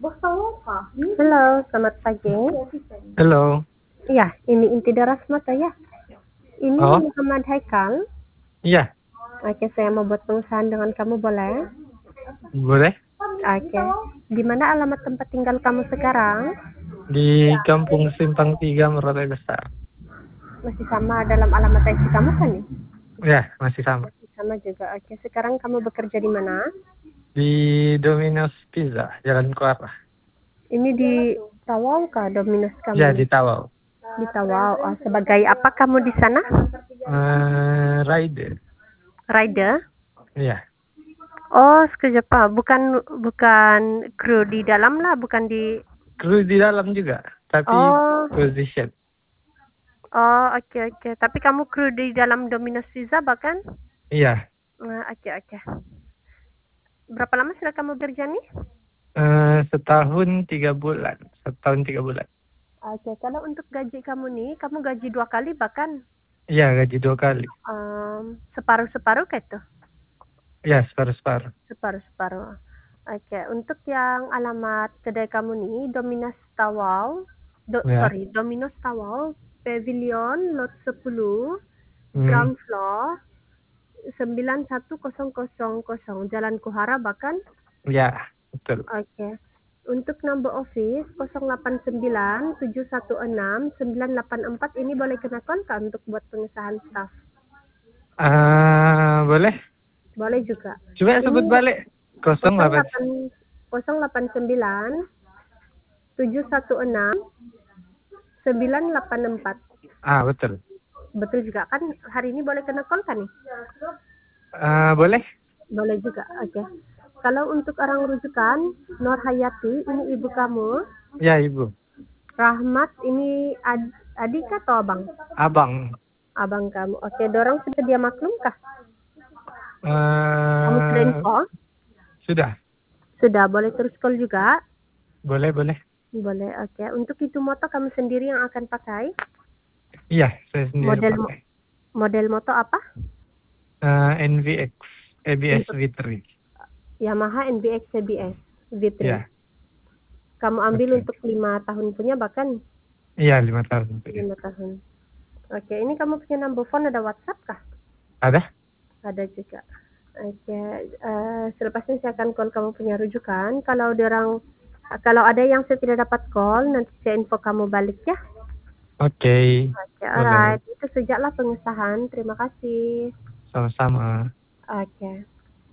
Halo, selamat pagi. Halo. Iya, ini Inti Darasmata ya. Ini Oh, Muhammad Haikal. iya, Oke, saya mau buat pengusahaan dengan kamu, boleh? boleh. Oke. Di mana alamat tempat tinggal kamu sekarang? Di Kampung Simpang 3, Morotai Besar. Masih sama dalam alamat IC kamu kan nih? Ya, masih sama. Masih sama juga. Oke, sekarang kamu bekerja di mana? Di Domino's Pizza, Jalan Kuarah. Ini di Tawau kah Domino's kamu Ya, nih? di Tawau. Di Tawau. Oh, sebagai apa kamu di sana? Rider. Rider? Iya. Oh, sekejap Pak. Bukan kru di dalam lah, bukan di. Kru di dalam juga, tapi Oh, position. oh, oke oke. Tapi kamu kru di dalam Domino's Pizza bahkan? Iya. Oke oke. Berapa lama sudah kamu bekerja nih? Setahun 3 bulan. Setahun 3 bulan. Oke, kalau untuk gaji kamu nih, kamu gaji 2 kali bahkan Iya, gaji 2 kali. separuh-separuh kayak itu? Iya, separuh-separuh. Separuh-separuh. Oke, untuk yang alamat kedai kamu nih, Domino's Tawau, Ya. Domino's Tawau, Pavilion, Lot 10, Hmm. ground floor, 91000, Jalan Kuhara bahkan. Ya, betul. Oke. Untuk number office 0897169844 ini boleh kenakan kah untuk buat pengesahan staff? Boleh. Boleh juga. Coba sebut Ini balik. 08. 080916 984. Betul. Betul juga kan, hari ini boleh kena call kan nih? Boleh. Boleh juga. Oke. Kalau untuk orang rujukan, Nur Hayati ini ibu kamu, Ya, Ibu. Rahmat ini adik atau abang? Abang. Abang kamu. Oke, dorong sudah dia maklum kah? Kamu sudah info? Sudah. Sudah, boleh terus call juga? Boleh. Boleh, oke. Untuk itu moto kamu sendiri yang akan pakai? Iya, saya sendiri pakai. Model moto apa? NVX ABS Untuk V3. Yamaha NBX CBS V3. Ya. Kamu ambil Oke. untuk 5 tahun punya bahkan? Iya, 5 tahun. 5 tahun. Oke, ini kamu punya number phone, ada WhatsApp kah? Ada? Ada juga. Oke, selepasnya saya akan call kamu punya rujukan. Kalau ada yang saya tidak dapat call, nanti saya info kamu balik ya. Oke. Oke, Boleh. alright. Itu sejaklah pengesahan. Terima kasih. Sama-sama. Oke.